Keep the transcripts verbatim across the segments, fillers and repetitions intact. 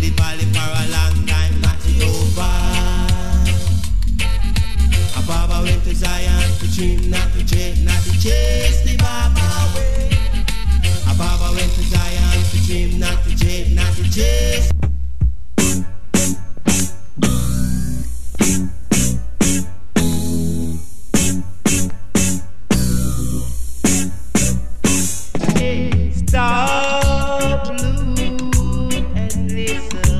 the valley for a long time, not over. A Baba went to Zion to dream, not to dread, not to chase the Baba away. A Baba went to Zion to dream, not to dread, not to chase. Hey, stop, look and listen.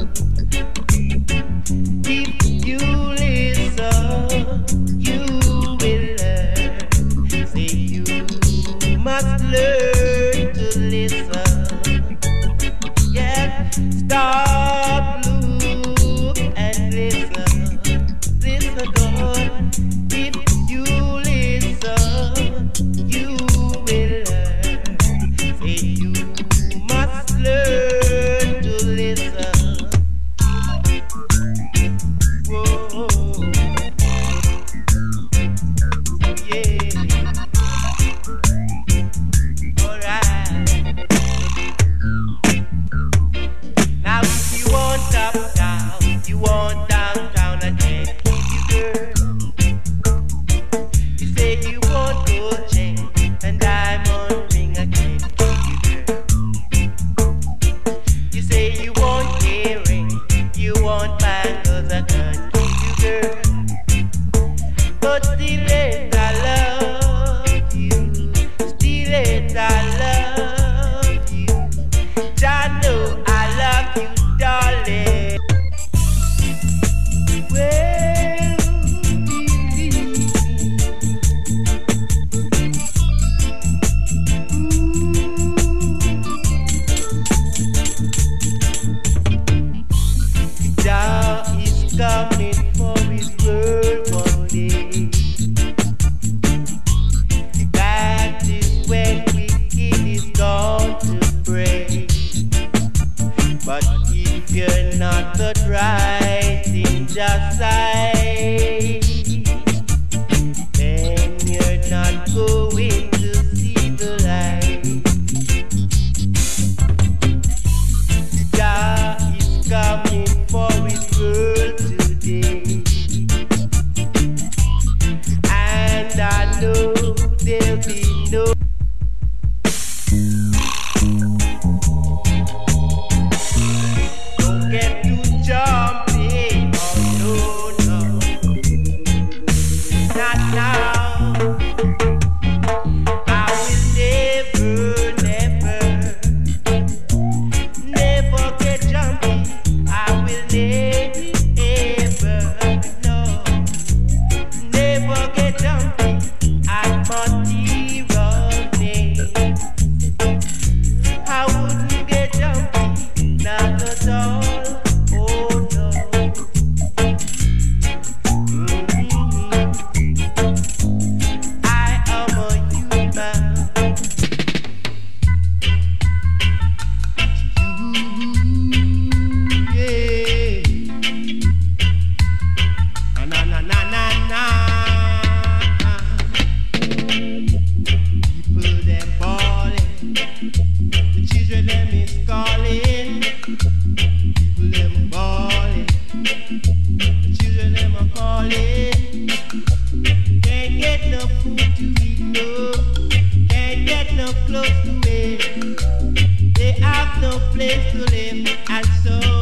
If you listen, you will learn. Say you must learn to listen. Yeah, stop, look and listen. Listen good. If you listen, you will learn. Say you must learn to listen. Whoa, yeah. Alright. Now if you want uptown, you want downtown, I can't keep you, girl. You say you want gold chain and diamond ring, I can't keep you, girl. You say you want earring, you want bangles, I can't keep you, girl. But still it, I love you. Still it, I love you. I know I love you, darling. Well, believe me. Jah is coming for his world one day. That is when wicked is gone to pray. But if you're not but right in Jah's sight, then you're not going to see the light. Jah is coming for his world today, and I know there'll be no. Don't get too jumpy, oh no, no, not now. I will never, never, never get jumpy. I will never, no, never get jumpy. I must be running. I wouldn't get jumpy, not at all. Oh no. Mhm. I am a human. You, yeah. Na na na na na. People them balling, the children them is calling. People them balling, the children them are calling. Can't get no food to eat, no. Can't get no clothes to wear. They have no place to live, and so